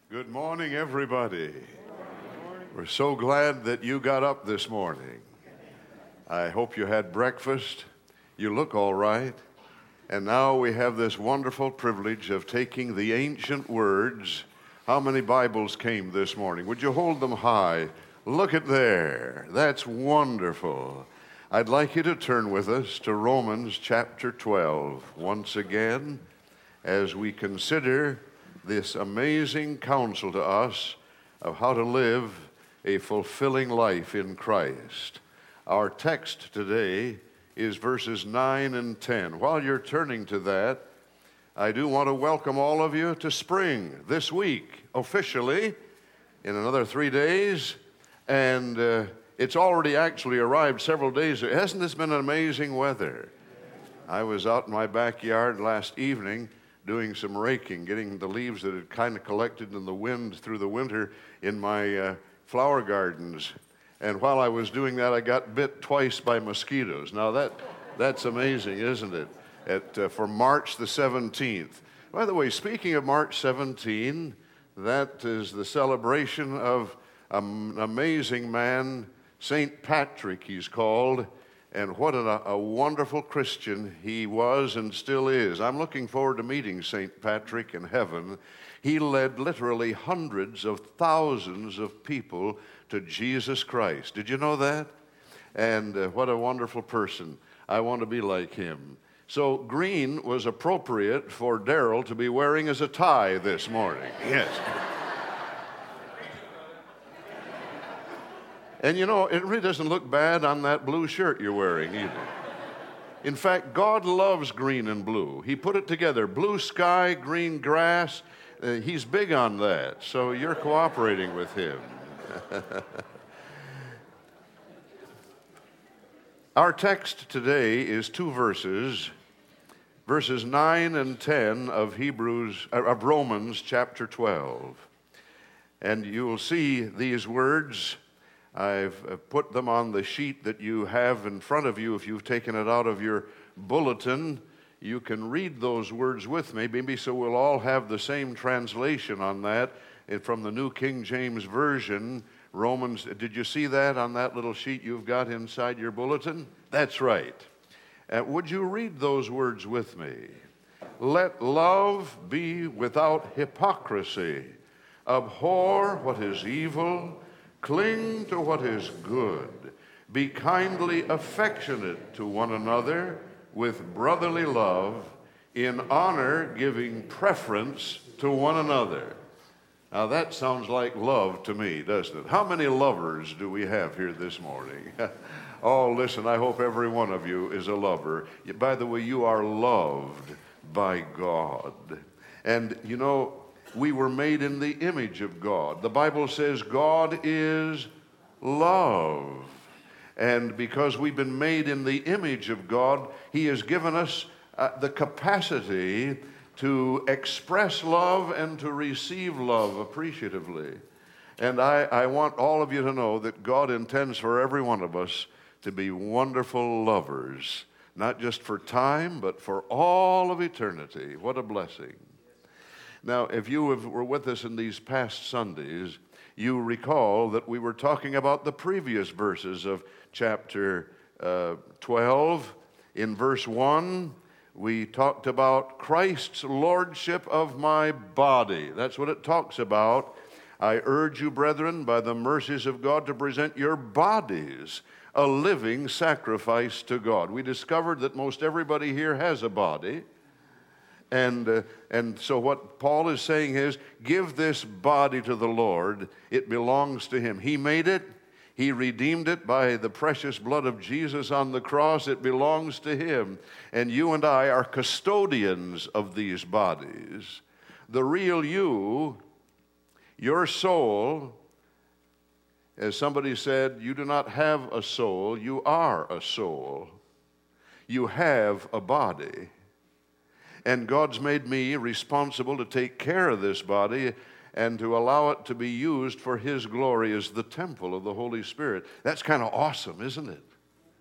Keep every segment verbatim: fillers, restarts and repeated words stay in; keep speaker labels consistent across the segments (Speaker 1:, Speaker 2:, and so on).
Speaker 1: Good morning, everybody. We're so glad that you got up this morning. I hope you had breakfast. You look all right. And now we have this wonderful privilege of taking the ancient words. How many Bibles came this morning? Would you hold them high? Look at there. That's wonderful. I'd like you to turn with us to Romans chapter twelve once again as we consider this amazing counsel to us of how to live a fulfilling life in Christ. Our text today is verses nine and ten. While you're turning to that, I do want to welcome all of you to spring this week, officially, in another three days. And uh, it's already actually arrived several days. Hasn't this been amazing weather? I was out in my backyard last evening doing some raking, getting the leaves that had kind of collected in the wind through the winter in my uh, flower gardens. And while I was doing that, I got bit twice by mosquitoes. Now that that's amazing, isn't it? At, uh, for March the seventeenth. By the way, speaking of March seventeenth, that is the celebration of an amazing man, Saint Patrick he's called. And what a, a wonderful Christian he was and still is. I'm looking forward to meeting Saint Patrick in heaven. He led literally hundreds of thousands of people to Jesus Christ. Did you know that? And uh, what a wonderful person. I want to be like him. So green was appropriate for Darrell to be wearing as a tie this morning. Yes. And you know, it really doesn't look bad on that blue shirt you're wearing either. In fact, God loves green and blue. He put it together, blue sky, green grass. Uh, he's big on that, so you're cooperating with him. Our text today is two verses, verses nine and ten of Hebrews, uh, of Romans chapter twelve. And you will see these words. I've put them on the sheet that you have in front of you. If you've taken it out of your bulletin, you can read those words with me, maybe so we'll all have the same translation on that from the New King James Version. Romans, did you see that on that little sheet you've got inside your bulletin? That's right. Uh, would you read those words with me? Let love be without hypocrisy. Abhor what is evil. Cling to what is good. Be kindly affectionate to one another with brotherly love, in honor giving preference to one another. Now that sounds like love to me, doesn't it? How many lovers do we have here this morning? Oh, listen, I hope every one of you is a lover. By the way, you are loved by God. And you know, we were made in the image of God. The Bible says God is love. And because we've been made in the image of God, He has given us uh, the capacity to express love and to receive love appreciatively. And I, I want all of you to know that God intends for every one of us to be wonderful lovers, not just for time, but for all of eternity. What a blessing. Now, if you have, were with us in these past Sundays, you recall that we were talking about the previous verses of chapter uh, twelve. In verse one, we talked about Christ's lordship of my body. That's what it talks about. I urge you, brethren, by the mercies of God, to present your bodies a living sacrifice to God. We discovered that most everybody here has a body. And uh, and so what Paul is saying is, give this body to the Lord. It belongs to Him. He made it. He redeemed it by the precious blood of Jesus on the cross. It belongs to Him. And you and I are custodians of these bodies. The real you, your soul, as somebody said, you do not have a soul. You are a soul. You have a body. And God's made me responsible to take care of this body and to allow it to be used for His glory as the temple of the Holy Spirit. That's kind of awesome, isn't it?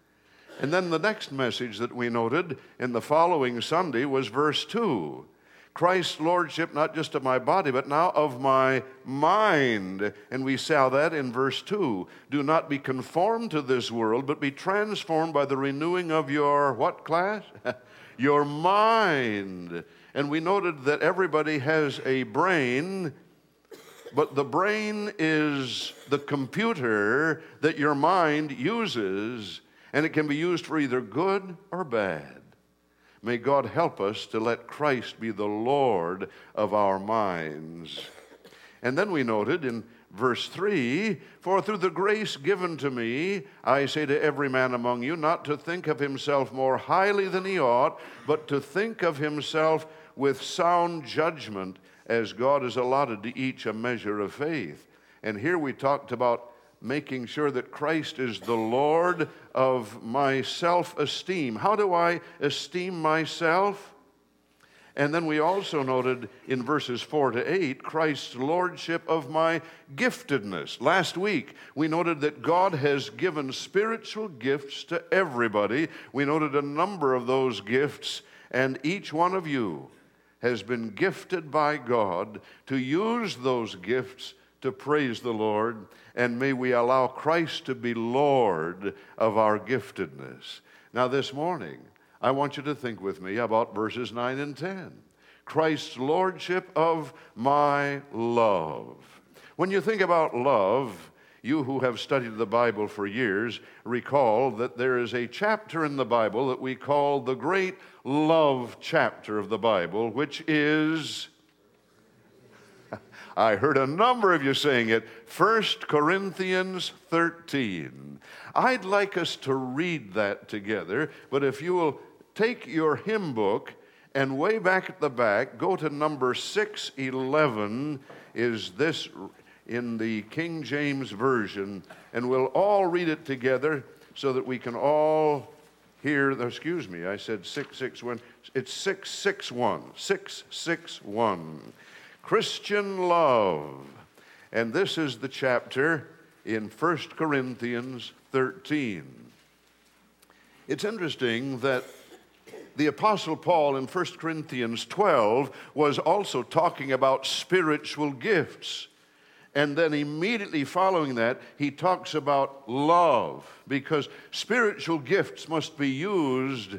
Speaker 1: And then the next message that we noted in the following Sunday was verse two. Christ's lordship, not just of my body, but now of my mind. And we saw that in verse two. Do not be conformed to this world, but be transformed by the renewing of your, what class? Your mind. And we noted that everybody has a brain, but the brain is the computer that your mind uses, and it can be used for either good or bad. May God help us to let Christ be the Lord of our minds. And then we noted in verse three, for through the grace given to me, I say to every man among you, not to think of himself more highly than he ought, but to think of himself with sound judgment, as God has allotted to each a measure of faith. And here we talked about making sure that Christ is the Lord of my self-esteem. How do I esteem myself? And then we also noted in verses four to eight, Christ's lordship of my giftedness. Last week, we noted that God has given spiritual gifts to everybody. We noted a number of those gifts, and each one of you has been gifted by God to use those gifts to praise the Lord, and may we allow Christ to be Lord of our giftedness. Now this morning, I want you to think with me about verses nine and ten. Christ's lordship of my love. When you think about love, you who have studied the Bible for years recall that there is a chapter in the Bible that we call the great love chapter of the Bible, which is, I heard a number of you saying it, First Corinthians thirteen. I'd like us to read that together, but if you will take your hymn book and way back at the back, go to number six eleven, is this in the King James Version, and we'll all read it together so that we can all hear, excuse me, I said six six one, it's six six one, six six one. Christian love. And this is the chapter in First Corinthians thirteen. It's interesting that the Apostle Paul in First Corinthians twelve was also talking about spiritual gifts. And then immediately following that, he talks about love, because spiritual gifts must be used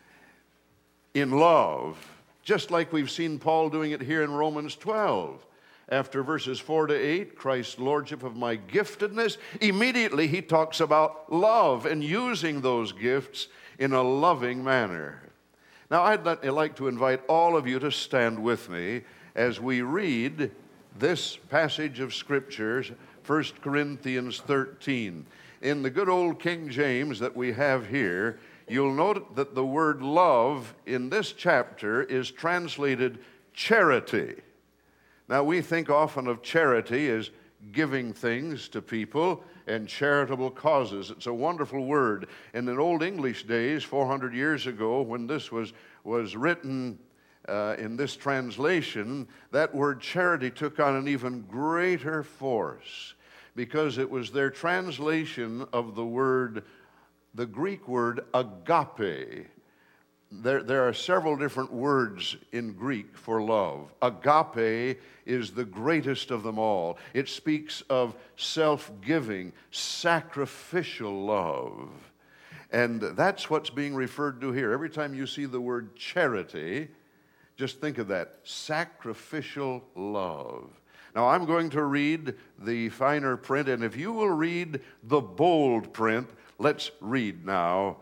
Speaker 1: in love, just like we've seen Paul doing it here in Romans twelve. After verses four to eight, Christ's lordship of my giftedness, immediately he talks about love and using those gifts in a loving manner. Now, I'd like to invite all of you to stand with me as we read this passage of Scriptures, First Corinthians thirteen. In the good old King James that we have here, you'll note that the word love in this chapter is translated charity. Now, we think often of charity as giving things to people and charitable causes. It's a wonderful word. And in Old English days, four hundred years ago, when this was, was written uh, in this translation, that word charity took on an even greater force, because it was their translation of the word, the Greek word agape. There, there are several different words in Greek for love. Agape is the greatest of them all. It speaks of self-giving, sacrificial love. And that's what's being referred to here. Every time you see the word charity, just think of that, sacrificial love. Now, I'm going to read the finer print, and if you will read the bold print, let's read now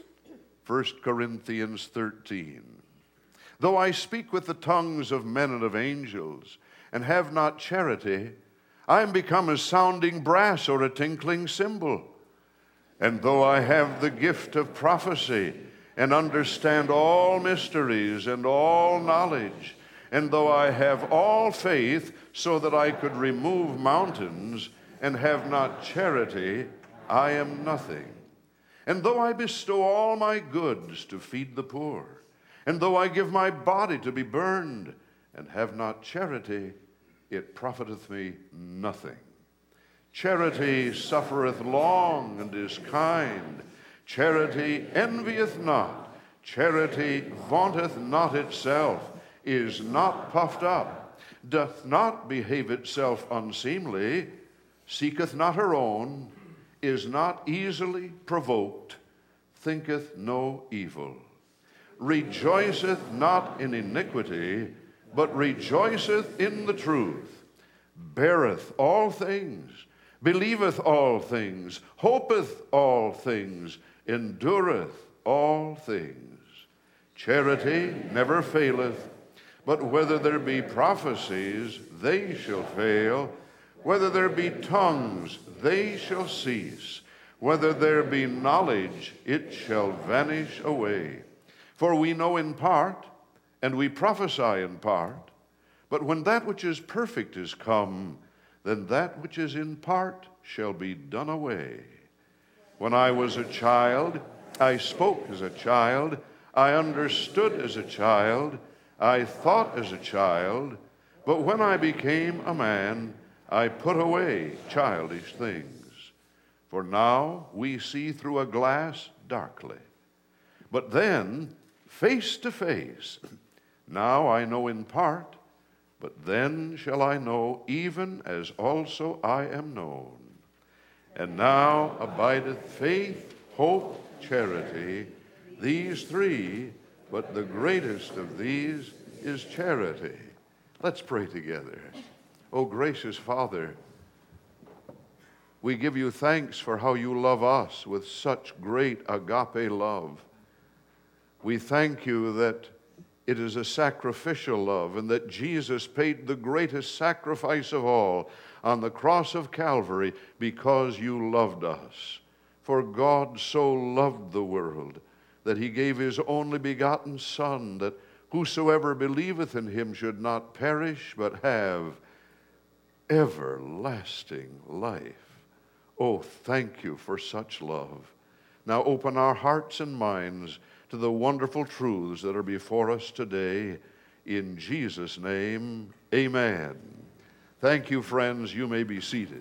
Speaker 1: First Corinthians thirteen. Though I speak with the tongues of men and of angels, and have not charity, I am become as sounding brass or a tinkling cymbal. And though I have the gift of prophecy, and understand all mysteries and all knowledge, and though I have all faith so that I could remove mountains, and have not charity, I am nothing. And though I bestow all my goods to feed the poor, and though I give my body to be burned, and have not charity, it profiteth me nothing. Charity suffereth long and is kind. Charity envieth not. Charity vaunteth not itself. is not puffed up, doth not behave itself unseemly, seeketh not her own, is not easily provoked, thinketh no evil, rejoiceth not in iniquity, but rejoiceth in the truth, beareth all things, believeth all things, hopeth all things, endureth all things. Charity never faileth, but whether there be prophecies, they shall fail. Whether there be tongues, they shall cease. Whether there be knowledge, it shall vanish away. For we know in part, and we prophesy in part. But when that which is perfect is come, then that which is in part shall be done away. When I was a child, I spoke as a child, I understood as a child, I thought as a child, but when I became a man, I put away childish things. For now we see through a glass darkly, but then face to face. Now I know in part, but then shall I know even as also I am known. And now abideth faith, hope, charity, these three, but the greatest of these is charity. Let's pray together. Oh, gracious Father, we give you thanks for how you love us with such great agape love. We thank you that it is a sacrificial love and that Jesus paid the greatest sacrifice of all on the cross of Calvary because you loved us. For God so loved the world that he gave his only begotten Son, that whosoever believeth in him should not perish but have everlasting life. Oh, thank you for such love. Now open our hearts and minds to the wonderful truths that are before us today. In Jesus' name, amen. Thank you, friends. You may be seated.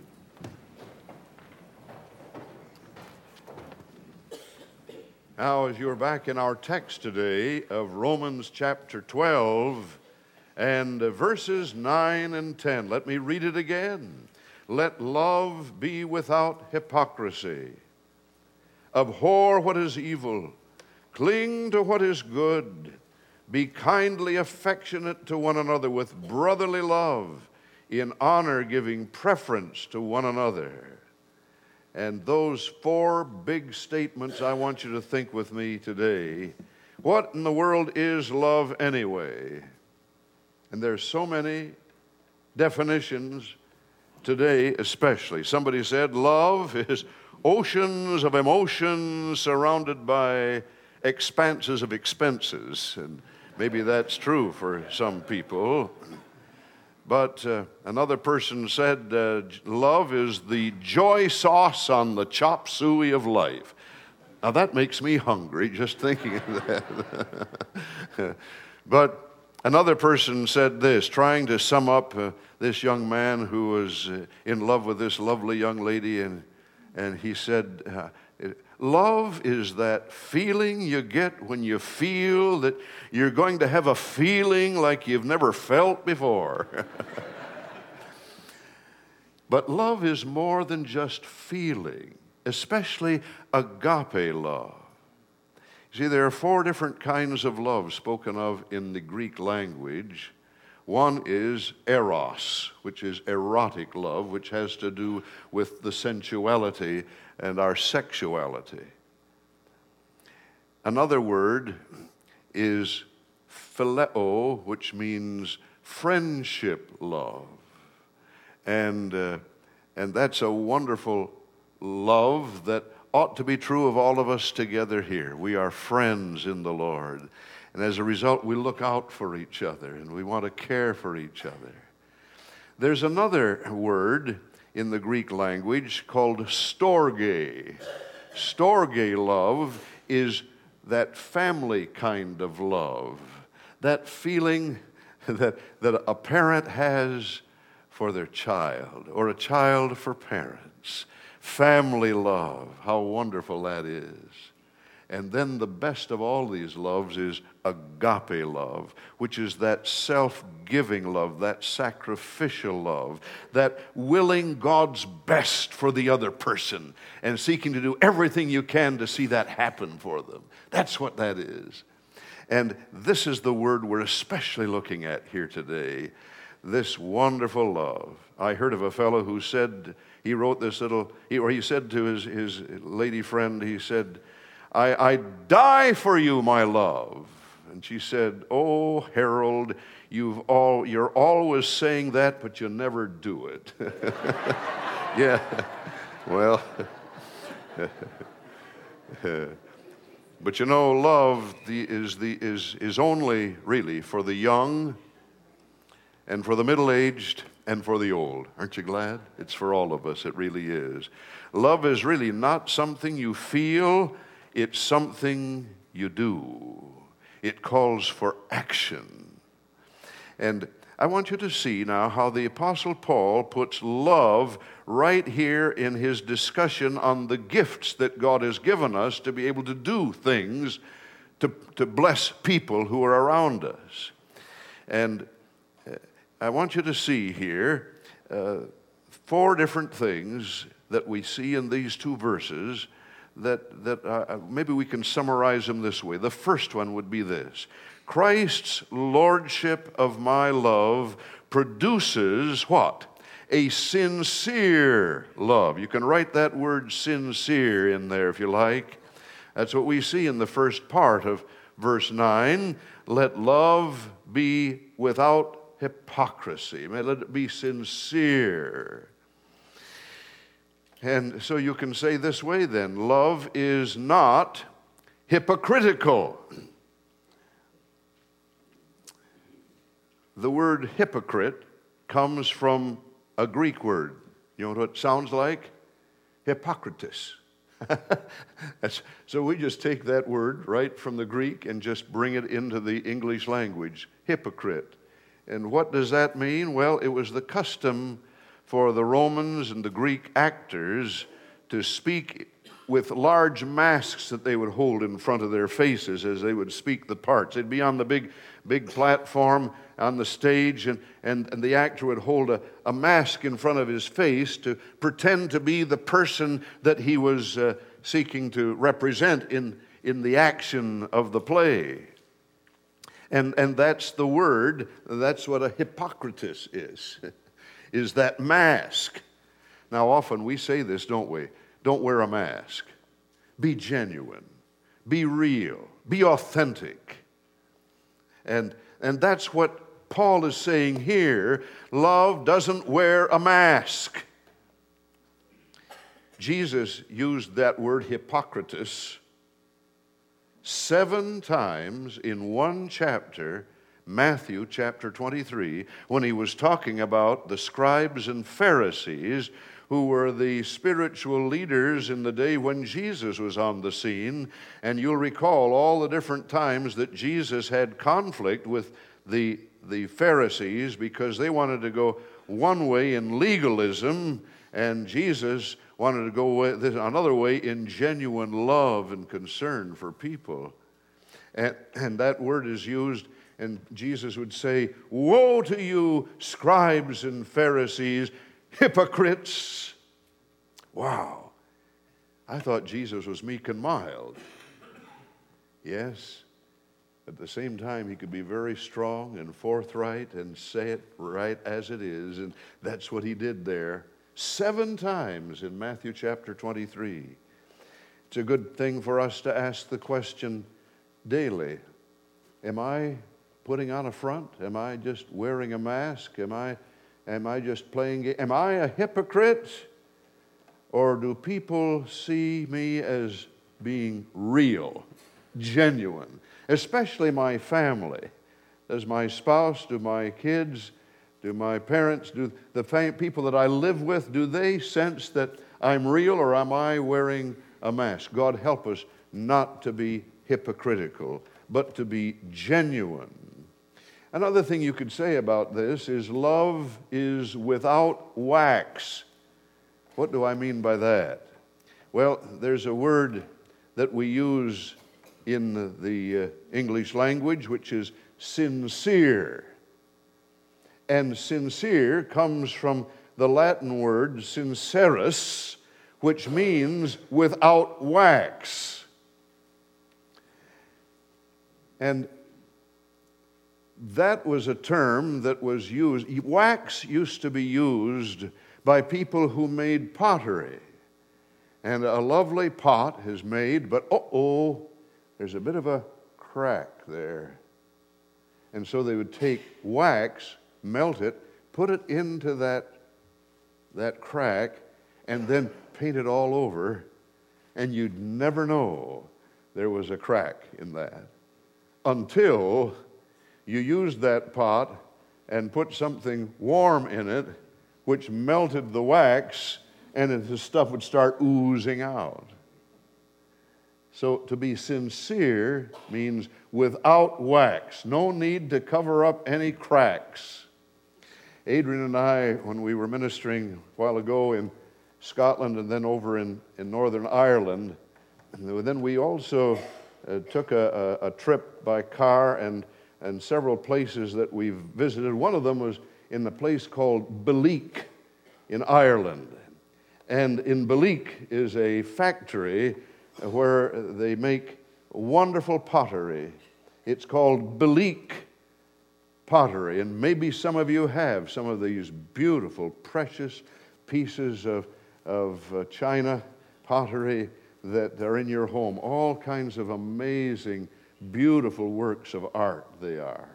Speaker 1: Now, as you're back in our text today of Romans chapter twelve and verses nine and ten, let me read it again. Let love be without hypocrisy. Abhor what is evil. Cling to what is good. Be kindly affectionate to one another with brotherly love, in honor giving preference to one another. And those four big statements I want you to think with me today. What in the world is love anyway? And there's so many definitions today especially. Somebody said love is oceans of emotions surrounded by expanses of expenses. And maybe that's true for some people. But uh, another person said, uh, love is the joy sauce on the chop suey of life. Now that makes me hungry just thinking of that. But another person said this, trying to sum up uh, this young man who was uh, in love with this lovely young lady, and, and he said, uh, love is that feeling you get when you feel that you're going to have a feeling like you've never felt before. But love is more than just feeling, especially agape love. See, there are four different kinds of love spoken of in the Greek language. One is eros, which is erotic love, which has to do with the sensuality and our sexuality. Another word is phileo, which means friendship love. And, uh, and that's a wonderful love that ought to be true of all of us together here. We are friends in the Lord. And as a result, we look out for each other and we want to care for each other. There's another word in the Greek language called storge. Storge love is that family kind of love, that feeling that, that a parent has for their child or a child for parents. Family love, how wonderful that is. And then the best of all these loves is agape love, which is that self-giving love, that sacrificial love, that willing God's best for the other person and seeking to do everything you can to see that happen for them. That's what that is. And this is the word we're especially looking at here today, this wonderful love. I heard of a fellow who said, he wrote this little, he, or he said to his, his lady friend, he said, I, I die for you, my love. And she said, oh, Harold, you've all, you're always saying that, but you never do it. Yeah, well, but you know, love the, is, the, is, is only really for the young and for the middle-aged and for the old. Aren't you glad? It's for all of us. It really is. Love is really not something you feel. It's something you do. It calls for action. And I want you to see now how the Apostle Paul puts love right here in his discussion on the gifts that God has given us to be able to do things to, to bless people who are around us. And I want you to see here uh, four different things that we see in these two verses that, that uh, maybe we can summarize them this way. The first one would be this: Christ's lordship of my love produces what? A sincere love. You can write that word sincere in there if you like. That's what we see in the first part of verse nine. Let love be without hypocrisy. Let it be sincere. And so you can say this way then, love is not hypocritical. The word hypocrite comes from a Greek word. You know what it sounds like? Hippocrates. That's, so we just take that word right from the Greek and just bring it into the English language. Hypocrite. And what does that mean? Well, it was the custom for the Romans and the Greek actors to speak with large masks that they would hold in front of their faces as they would speak the parts. They'd be on the big, big platform on the stage, and, and, and the actor would hold a, a mask in front of his face to pretend to be the person that he was uh, seeking to represent in, in the action of the play. And, and that's the word, that's what a Hippocrates is, is that mask. Now often we say this, don't we? Don't wear a mask. Be genuine. Be real. Be authentic. And, and that's what Paul is saying here. Love doesn't wear a mask. Jesus used that word Hippocrates seven times in one chapter, Matthew chapter twenty-three, when he was talking about the scribes and Pharisees who were the spiritual leaders in the day when Jesus was on the scene. And you'll recall all the different times that Jesus had conflict with the, the Pharisees because they wanted to go one way in legalism, and Jesus wanted to go another way in genuine love and concern for people. And, and that word is used, and Jesus would say, woe to you, scribes and Pharisees, hypocrites. Wow. I thought Jesus was meek and mild. Yes. At the same time, he could be very strong and forthright and say it right as it is, and that's what he did there. Seven times in Matthew chapter twenty-three. It's a good thing for us to ask the question daily. Am I putting on a front? Am I just wearing a mask? Am I, am I just playing? Am I a hypocrite? Or do people see me as being real, genuine? Especially my family. Does my spouse, do my kids, do my parents, do the fam- people that I live with, do they sense that I'm real, or am I wearing a mask? God help us not to be hypocritical, but to be genuine. Another thing you could say about this is love is without wax. What do I mean by that? Well, there's a word that we use in the uh, English language, which is sincere. And sincere comes from the Latin word sincerus, which means without wax. And that was a term that was used. Wax used to be used by people who made pottery. And a lovely pot is made, but uh-oh, there's a bit of a crack there. And so they would take wax, melt it, put it into that, that crack, and then paint it all over, and you'd never know there was a crack in that until you used that pot and put something warm in it, which melted the wax, and the stuff would start oozing out. So to be sincere means without wax, no need to cover up any cracks. Adrian and I, when we were ministering a while ago in Scotland and then over in, in Northern Ireland, and then we also uh, took a, a, a trip by car and, and several places that we've visited. One of them was in a place called Balleak in Ireland. And in Balleak is a factory where they make wonderful pottery. It's called Balleak pottery, and maybe some of you have some of these beautiful, precious pieces of, of uh, china pottery that are in your home. All kinds of amazing, beautiful works of art they are.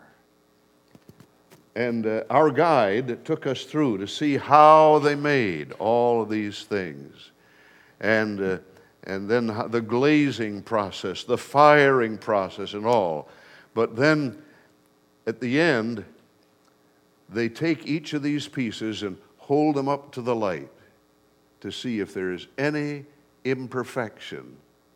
Speaker 1: And uh, our guide took us through to see how they made all of these things. And, uh, and then the glazing process, the firing process and all. But then at the end, they take each of these pieces and hold them up to the light to see if there is any imperfection.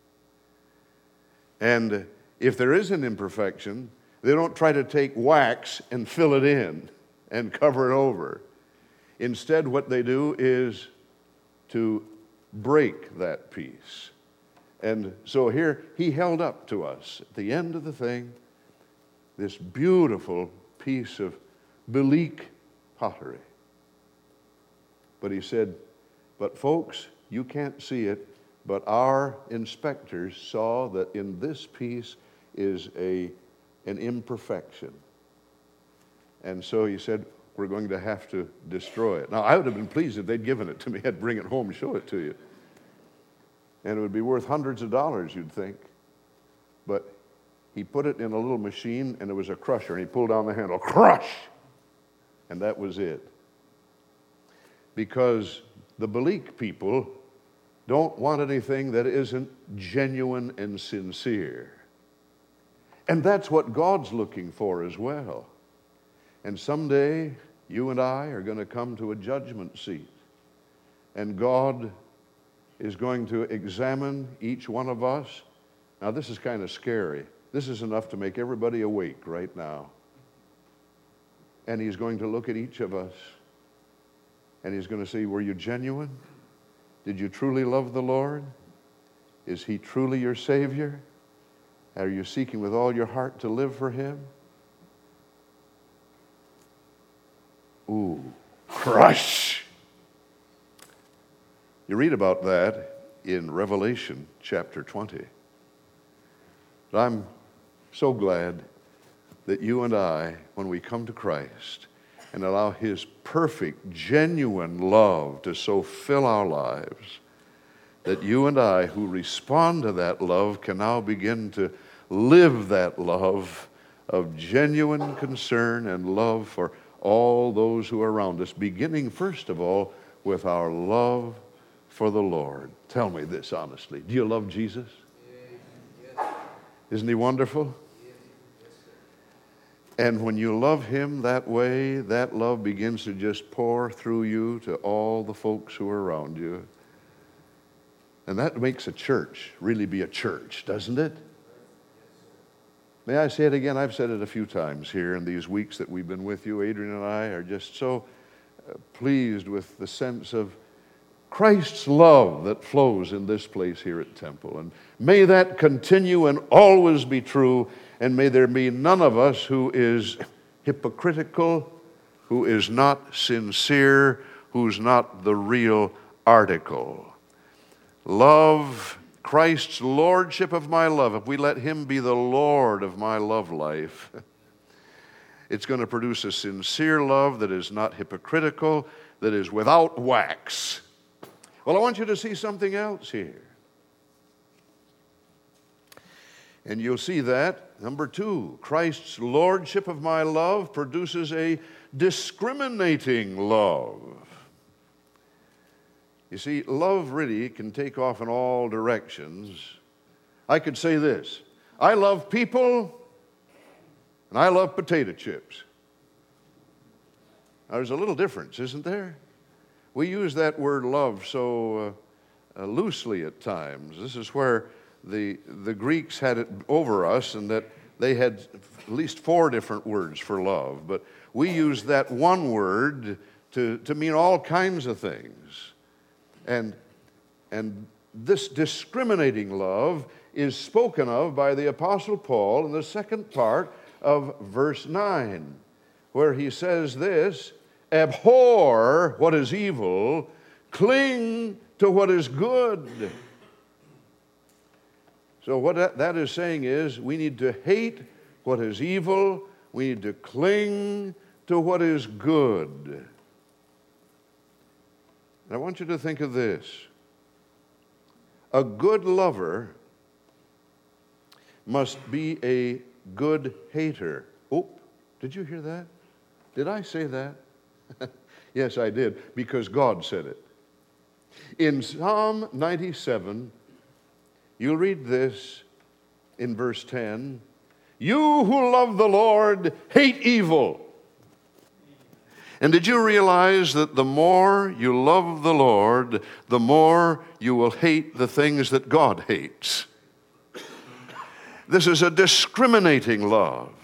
Speaker 1: And if there is an imperfection, they don't try to take wax and fill it in and cover it over. Instead, what they do is to break that piece. And so here, he held up to us at the end of the thing this beautiful piece of Balleak pottery. But he said, but folks, you can't see it, but our inspectors saw that in this piece is a an imperfection. And so he said, we're going to have to destroy it. Now, I would have been pleased if they'd given it to me. I'd bring it home and show it to you. And it would be worth hundreds of dollars, you'd think. But he put it in a little machine, and it was a crusher, and he pulled down the handle, crush! And that was it. Because the Balleak people don't want anything that isn't genuine and sincere. And that's what God's looking for as well. And someday, you and I are going to come to a judgment seat. And God is going to examine each one of us. Now, this is kind of scary. This is enough to make everybody awake right now. And he's going to look at each of us. And he's going to say, were you genuine? Did you truly love the Lord? Is he truly your Savior? Are you seeking with all your heart to live for him? Ooh, crush! You read about that in Revelation chapter twenty. But I'm so glad that you and I, when we come to Christ and allow his perfect, genuine love to so fill our lives, that you and I, who respond to that love, can now begin to live that love of genuine concern and love for all those who are around us, beginning first of all with our love for the Lord. Tell me this honestly. Do you love Jesus? Yes. Isn't he wonderful? Yes. And when you love him that way, that love begins to just pour through you to all the folks who are around you. And that makes a church really be a church, doesn't it? May I say it again? I've said it a few times here in these weeks that we've been with you. Adrian and I are just so pleased with the sense of Christ's love that flows in this place here at Temple. And may that continue and always be true, and may there be none of us who is hypocritical, who is not sincere, who's not the real article. Love, Christ's lordship of my love, if we let him be the Lord of my love life, it's going to produce a sincere love that is not hypocritical, that is without wax. Well, I want you to see something else here. And you'll see that, number two, Christ's lordship of my love produces a discriminating love. You see, love really can take off in all directions. I could say this: I love people and I love potato chips. Now, there's a little difference, isn't there? We use that word love so uh, uh, loosely at times. This is where the, the Greeks had it over us, and that they had at least four different words for love. But we use that one word to, to mean all kinds of things. And, and this discriminating love is spoken of by the Apostle Paul in the second part of verse nine, where he says this: abhor what is evil, cling to what is good. So what that, that is saying is, we need to hate what is evil, we need to cling to what is good. And I want you to think of this: a good lover must be a good hater. Oh, did you hear that? Did I say that? Yes, I did, because God said it. In Psalm ninety-seven, you'll read this in verse ten: you who love the Lord hate evil. And did you realize that the more you love the Lord, the more you will hate the things that God hates? This is a discriminating love.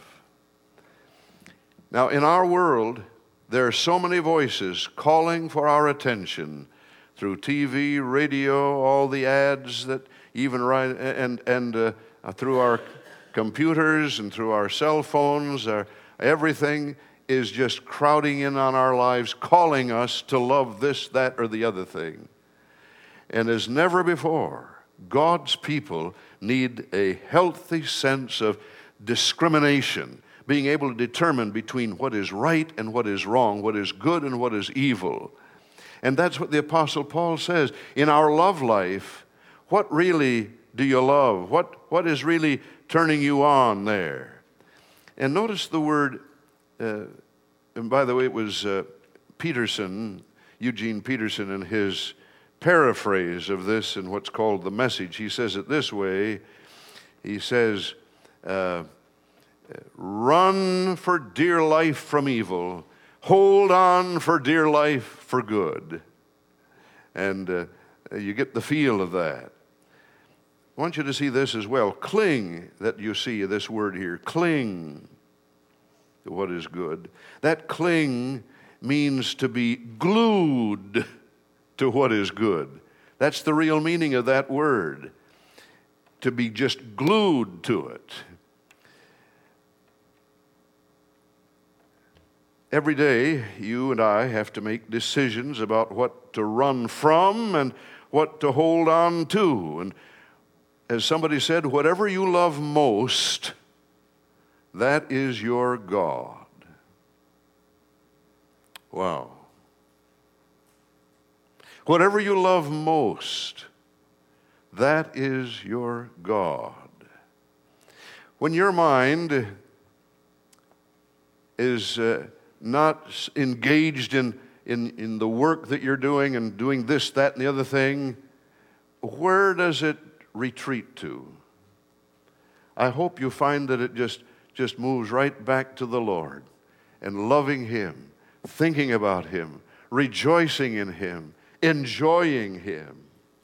Speaker 1: Now, in our world, there are so many voices calling for our attention through T V, radio, all the ads that even right, and and uh, through our computers and through our cell phones. Our, everything is just crowding in on our lives, calling us to love this, that, or the other thing. And as never before, God's people need a healthy sense of discrimination, being able to determine between what is right and what is wrong, what is good and what is evil. And that's what the Apostle Paul says. In our love life, what really do you love? What, what is really turning you on there? And notice the word, uh, and by the way, it was uh, Peterson, Eugene Peterson, in his paraphrase of this in what's called The Message. He says it this way. He says, uh, run for dear life from evil, hold on for dear life for good. And uh, you get the feel of that. I want you to see this as well. Cling, that you see this word here, cling to what is good. That cling means to be glued to what is good. That's the real meaning of that word, to be just glued to it. Every day, you and I have to make decisions about what to run from and what to hold on to. And as somebody said, whatever you love most, that is your God. Wow. Whatever you love most, that is your God. When your mind is uh, not engaged in, in, in the work that you're doing and doing this, that, and the other thing, where does it retreat to? I hope you find that it just, just moves right back to the Lord and loving Him, thinking about Him, rejoicing in Him, enjoying Him.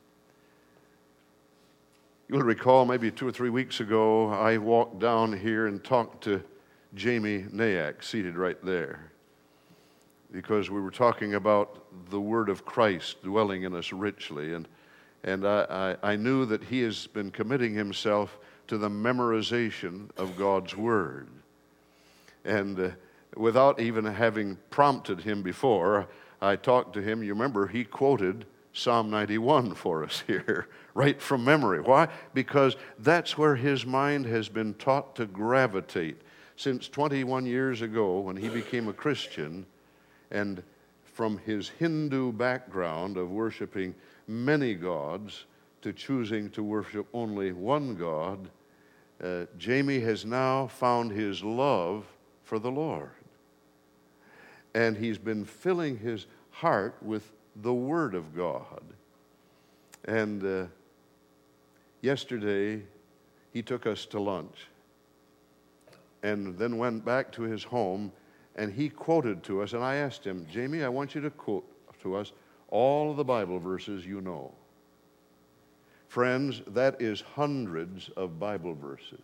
Speaker 1: You'll recall maybe two or three weeks ago, I walked down here and talked to Jamie Nayak, seated right there. because we were talking about the Word of Christ dwelling in us richly, and and I, I, I knew that he has been committing himself to the memorization of God's Word. And uh, without even having prompted him before, I talked to him. You remember, he quoted Psalm ninety-one for us here, right from memory. Why? Because that's where his mind has been taught to gravitate since twenty-one years ago when he became a Christian, and from his Hindu background of worshiping many gods to choosing to worship only one God, uh, Jamie has now found his love for the Lord. And he's been filling his heart with the Word of God. And uh, yesterday, he took us to lunch and then went back to his home, and he quoted to us, and I asked him, Jamie, I want you to quote to us all of the Bible verses you know. Friends, that is hundreds of Bible verses.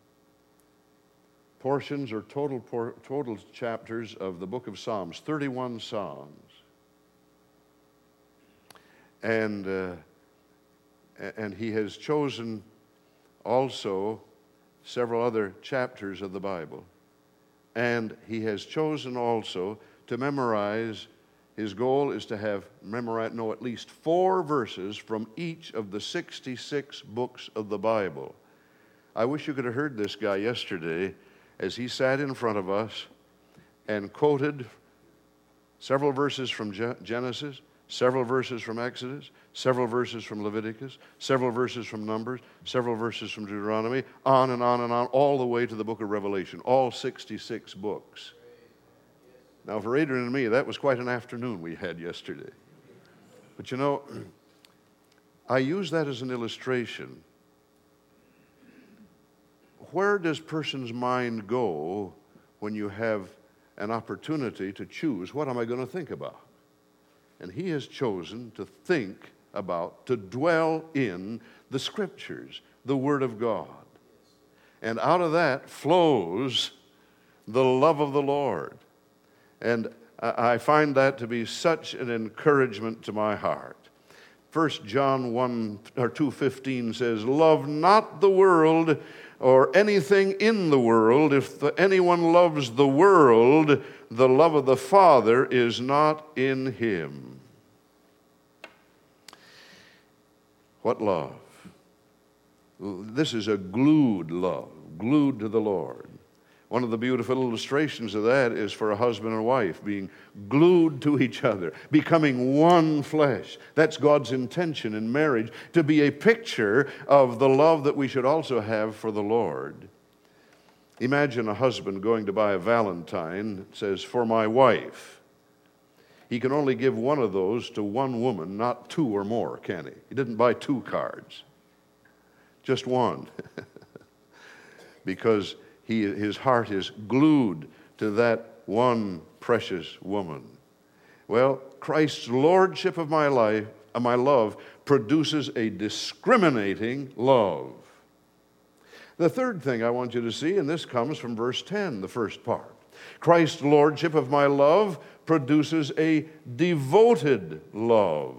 Speaker 1: Portions or total, por- total chapters of the book of Psalms, thirty-one Psalms. And, uh, and he has chosen also several other chapters of the Bible. And he has chosen also to memorize. His goal is to have memorized, know at least four verses from each of the sixty-six books of the Bible. I wish you could have heard this guy yesterday as he sat in front of us and quoted several verses from Genesis, several verses from Exodus, several verses from Leviticus, several verses from Numbers, several verses from Deuteronomy, on and on and on, all the way to the book of Revelation, all sixty-six books. Now, for Adrian and me, that was quite an afternoon we had yesterday. But you know, I use that as an illustration. Where does a person's mind go when you have an opportunity to choose, what am I going to think about? And he has chosen to think about, to dwell in the Scriptures, the Word of God. And out of that flows the love of the Lord. And I find that to be such an encouragement to my heart. First John one or two fifteen says, "Love not the world or anything in the world. If the, anyone loves the world, the love of the Father is not in him." What love? This is a glued love, glued to the Lord. One of the beautiful illustrations of that is for a husband and wife being glued to each other, becoming one flesh. That's God's intention in marriage, to be a picture of the love that we should also have for the Lord. Imagine a husband going to buy a valentine. It says, "For my wife." He can only give one of those to one woman, not two or more, can he? He didn't buy two cards, just one. Because He, his heart is glued to that one precious woman. Well, Christ's lordship of my life, of my love, produces a discriminating love. The third thing I want you to see, and this comes from verse ten, the first part. Christ's lordship of my love produces a devoted love.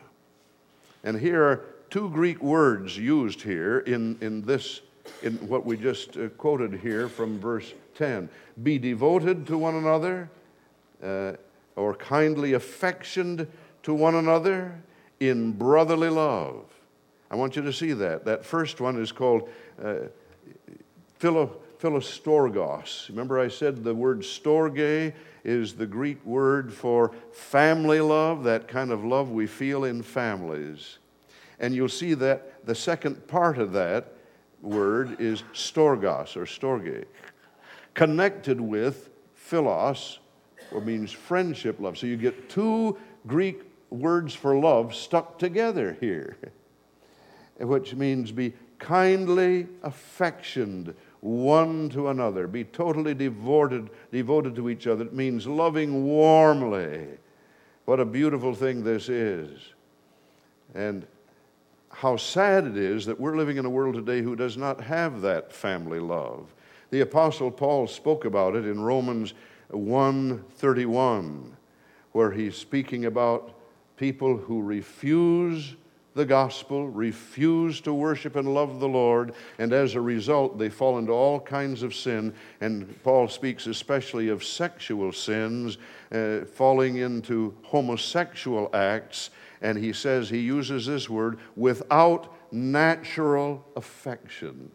Speaker 1: And here are two Greek words used here in, in this in what we just uh, quoted here from verse ten. Be devoted to one another, uh, or kindly affectioned to one another in brotherly love. I want you to see that. That first one is called uh, philo, philostorgos. Remember I said the word storge is the Greek word for family love, that kind of love we feel in families. And you'll see that the second part of that word is storgos or storge, connected with philos, or means friendship love. So you get two Greek words for love stuck together here, which means be kindly affectioned one to another, be totally devoted, devoted to each other. It means loving warmly. What a beautiful thing this is. And how sad it is that we're living in a world today who does not have that family love. The Apostle Paul spoke about it in Romans one thirty-one. where he's speaking about people who refuse the gospel, refuse to worship and love the Lord, and as a result they fall into all kinds of sin. And Paul speaks especially of sexual sins, uh, falling into homosexual acts, and he says, he uses this word, without natural affection.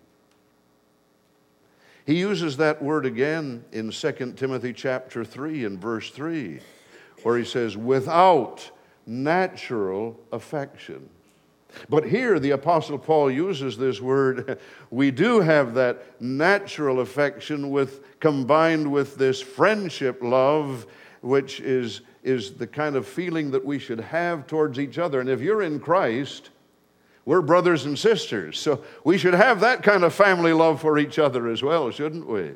Speaker 1: He uses that word again in Second Timothy chapter three and verse three, where he says, without natural affection. But here the Apostle Paul uses this word, we do have that natural affection with combined with this friendship love, which is, is the kind of feeling that we should have towards each other. And if you're in Christ, we're brothers and sisters, so we should have that kind of family love for each other as well, shouldn't we?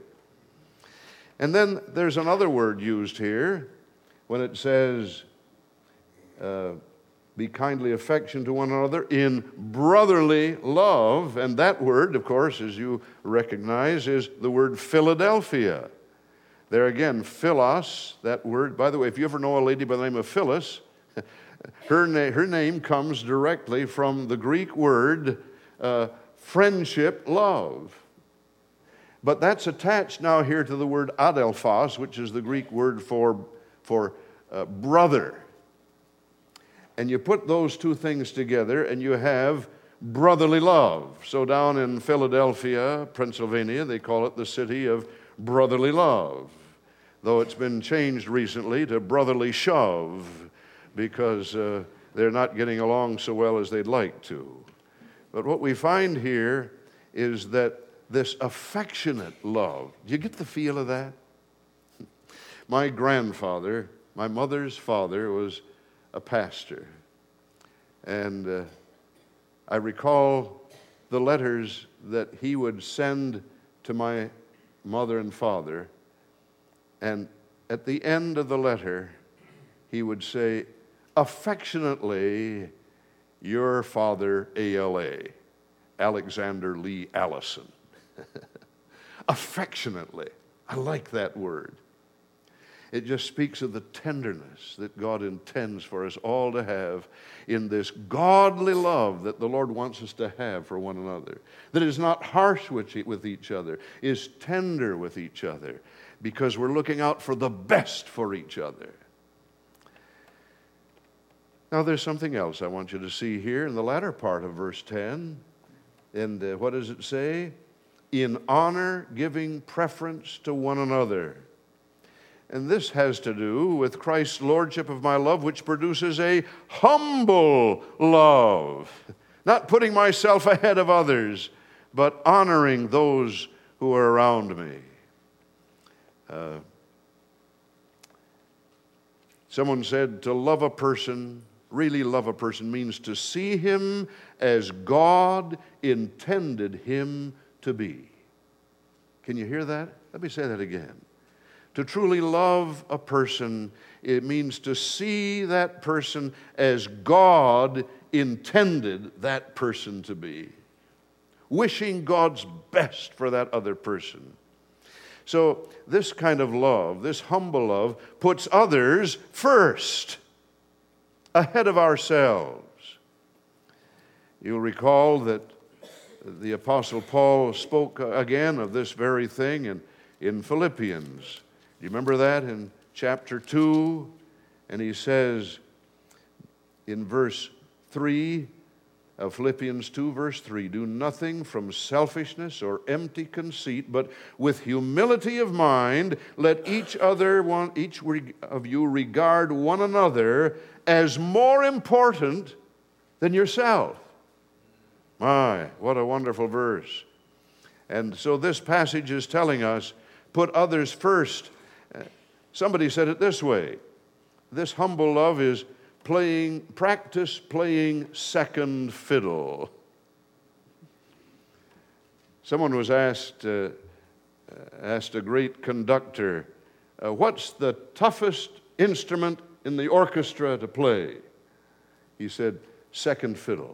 Speaker 1: And then there's another word used here when it says, uh, be kindly affectioned to one another in brotherly love. And that word, of course, as you recognize, is the word Philadelphia. There again, Philos, that word. By the way, if you ever know a lady by the name of Phyllis, her, na- her name comes directly from the Greek word uh, friendship, love. But that's attached now here to the word adelphos, which is the Greek word for, for uh, brother. And you put those two things together and you have brotherly love. So down in Philadelphia, Pennsylvania, they call it the city of brotherly love, though it's been changed recently to brotherly shove because uh, they're not getting along so well as they'd like to. But what we find here is that this affectionate love, do you get the feel of that? My grandfather, my mother's father, was a pastor. And uh, I recall the letters that he would send to my mother and father. And at the end of the letter, he would say, affectionately, your father, A L A, Alexander Lee Allison. Affectionately. I like that word. It just speaks of the tenderness that God intends for us all to have in this godly love that the Lord wants us to have for one another. That is not harsh with each other, is tender with each other, because we're looking out for the best for each other. Now there's something else I want you to see here in the latter part of verse ten. And uh, what does it say? In honor, giving preference to one another. And this has to do with Christ's lordship of my love, which produces a humble love. Not putting myself ahead of others, but honoring those who are around me. Uh, someone said to love a person, really love a person, means to see him as God intended him to be. Can you hear that? Let me say that again. To truly love a person, it means to see that person as God intended that person to be. Wishing God's best for that other person. So this kind of love, this humble love, puts others first, ahead of ourselves. You'll recall that the Apostle Paul spoke again of this very thing in, in Philippians. Do you remember that in chapter two? And he says in verse three of Philippians two, verse three, do nothing from selfishness or empty conceit, but with humility of mind, let each other one, each of you regard one another as more important than yourself. My, what a wonderful verse. And so this passage is telling us, put others first. Somebody said it this way, this humble love is playing, practice playing second fiddle. Someone was asked, uh, asked a great conductor, uh, what's the toughest instrument in the orchestra to play? He said, second fiddle.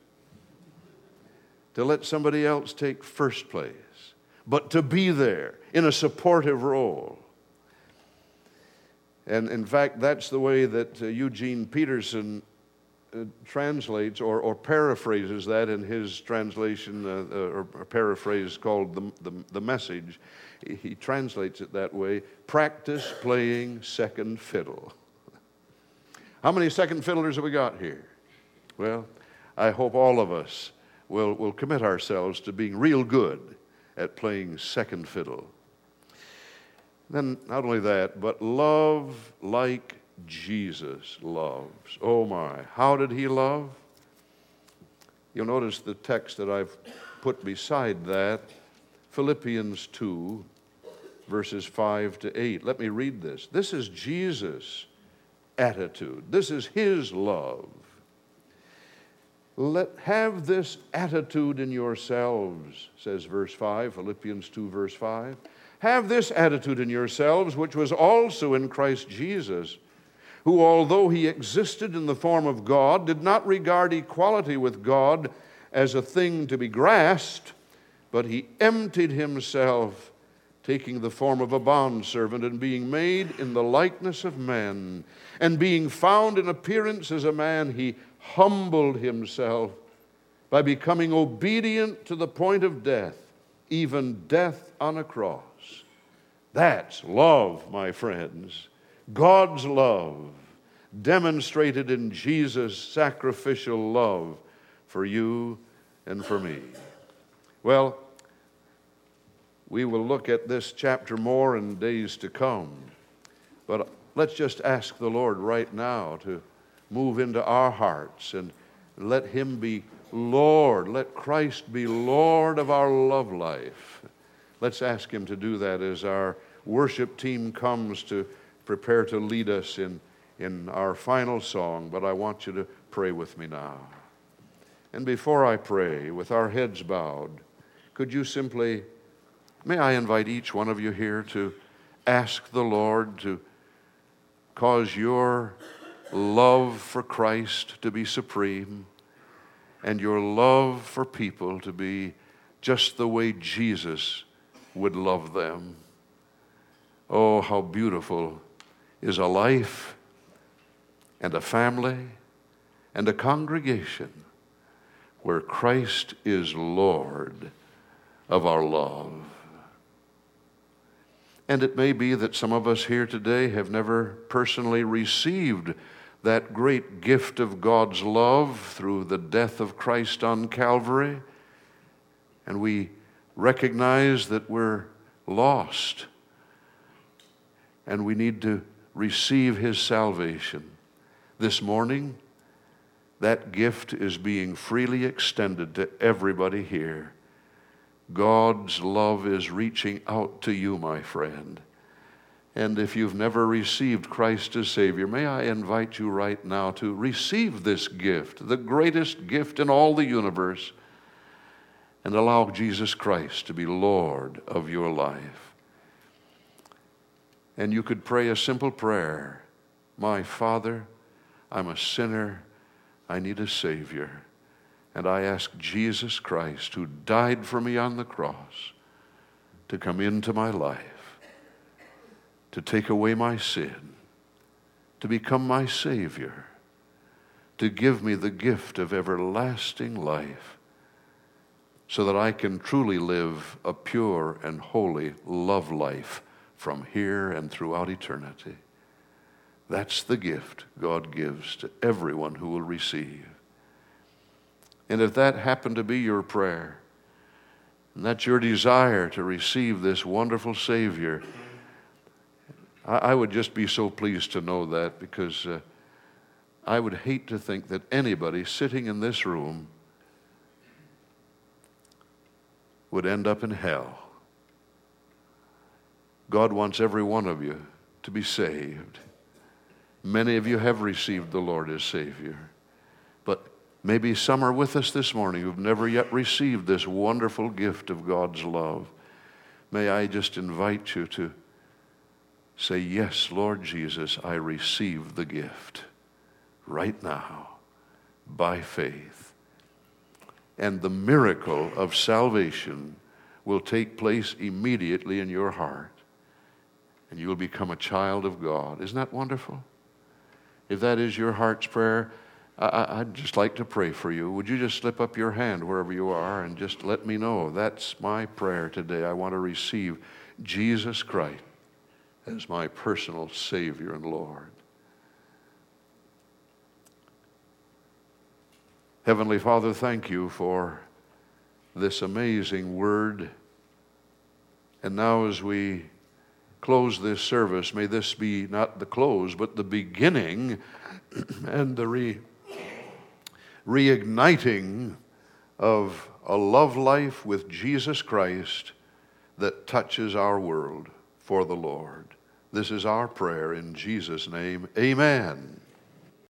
Speaker 1: To let somebody else take first place, but to be there in a supportive role. And in fact, that's the way that uh, Eugene Peterson uh, translates or, or paraphrases that in his translation, uh, uh, or, or paraphrase called the, the, the Message. He, he translates it that way: practice playing second fiddle. How many second fiddlers have we got here? Well, I hope all of us will, will commit ourselves to being real good at playing second fiddle. Then not only that, but love like Jesus loves. Oh my, how did he love? You'll notice the text that I've put beside that, Philippians two, verses five to eight. Let me read this. This is Jesus' attitude. This is his love. Let have this attitude in yourselves, says verse five, Philippians two, verse five. Have this attitude in yourselves, which was also in Christ Jesus, who, although he existed in the form of God, did not regard equality with God as a thing to be grasped, but he emptied himself, taking the form of a bondservant, and being made in the likeness of men, and being found in appearance as a man, he humbled himself by becoming obedient to the point of death, even death on a cross. That's love, my friends. God's love demonstrated in Jesus' sacrificial love for you and for me. Well, we will look at this chapter more in days to come, but let's just ask the Lord right now to move into our hearts and let him be Lord. Let Christ be Lord of our love life. Let's ask him to do that as our worship team comes to prepare to lead us in, in our final song. But I want you to pray with me now. And before I pray, with our heads bowed, could you simply, may I invite each one of you here to ask the Lord to cause your love for Christ to be supreme and your love for people to be just the way Jesus would love them. Oh, how beautiful is a life and a family and a congregation where Christ is Lord of our love. And it may be that some of us here today have never personally received that great gift of God's love through the death of Christ on Calvary, and we recognize that we're lost and we need to receive his salvation. This morning, that gift is being freely extended to everybody here. God's love is reaching out to you, my friend. And if you've never received Christ as Savior, may I invite you right now to receive this gift, the greatest gift in all the universe, and allow Jesus Christ to be Lord of your life. And you could pray a simple prayer. My Father, I'm a sinner. I need a Savior. And I ask Jesus Christ, who died for me on the cross, to come into my life, to take away my sin, to become my Savior, to give me the gift of everlasting life, so that I can truly live a pure and holy love life from here and throughout eternity. That's the gift God gives to everyone who will receive. And if that happened to be your prayer, and that's your desire to receive this wonderful Savior, I, I would just be so pleased to know that, because uh, I would hate to think that anybody sitting in this room would end up in hell. God wants every one of you to be saved. Many of you have received the Lord as Savior, but maybe some are with us this morning who've never yet received this wonderful gift of God's love. May I just invite you to say, yes, Lord Jesus, I receive the gift right now by faith. And the miracle of salvation will take place immediately in your heart. and you will become a child of God. Isn't that wonderful? If that is your heart's prayer, I, I'd just like to pray for you. Would you just slip up your hand wherever you are and just let me know, that's my prayer today. I want to receive Jesus Christ as my personal Savior and Lord. Heavenly Father, thank you for this amazing word. And now as we close this service, may this be not the close, but the beginning and the re, reigniting of a love life with Jesus Christ that touches our world for the Lord. This is our prayer in Jesus' name. Amen.